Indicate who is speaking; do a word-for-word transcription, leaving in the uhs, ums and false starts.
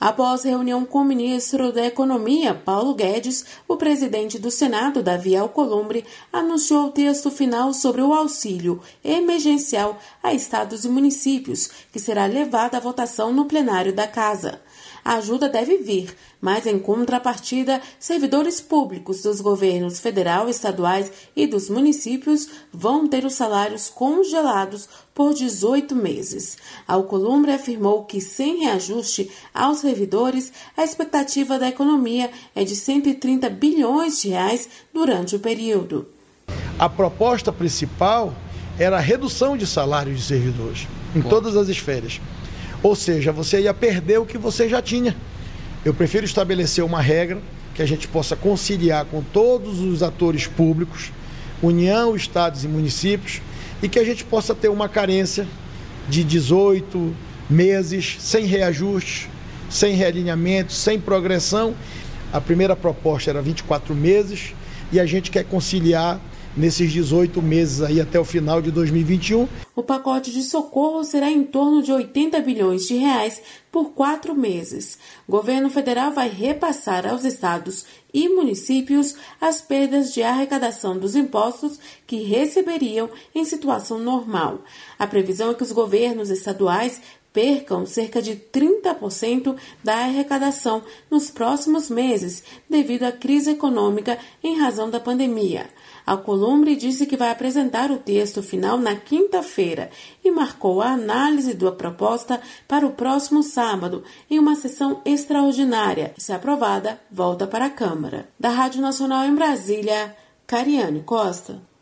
Speaker 1: Após reunião com o ministro da Economia, Paulo Guedes, o presidente do Senado, Davi Alcolumbre, anunciou o texto final sobre o auxílio emergencial a estados e municípios, que será levado à votação no plenário da Casa. A ajuda deve vir, mas em contrapartida, servidores públicos dos governos federal, estaduais e dos municípios vão ter os salários congelados por dezoito meses. Alcolumbre afirmou que, sem reajuste aos servidores, a expectativa da economia é de cento e trinta bilhões de reais durante o período.
Speaker 2: A proposta principal era a redução de salários de servidores, em todas as esferas. Ou seja, você ia perder o que você já tinha. Eu prefiro estabelecer uma regra que a gente possa conciliar com todos os atores públicos, União, estados e municípios, e que a gente possa ter uma carência de dezoito meses, sem reajustes, sem realinhamento, sem progressão. A primeira proposta era vinte e quatro meses e a gente quer conciliar nesses dezoito meses aí até o final de dois mil e vinte e um.
Speaker 1: O pacote de socorro será em torno de oitenta bilhões de reais por quatro meses. O governo federal vai repassar aos estados e municípios as perdas de arrecadação dos impostos que receberiam em situação normal. A previsão é que os governos estaduais percam cerca de trinta por cento da arrecadação nos próximos meses devido à crise econômica em razão da pandemia. Alcolumbre disse que vai apresentar o texto final na quinta-feira e marcou a análise da proposta para o próximo sábado em uma sessão extraordinária. Se aprovada, volta para a Câmara. Da Rádio Nacional em Brasília, Cariane Costa.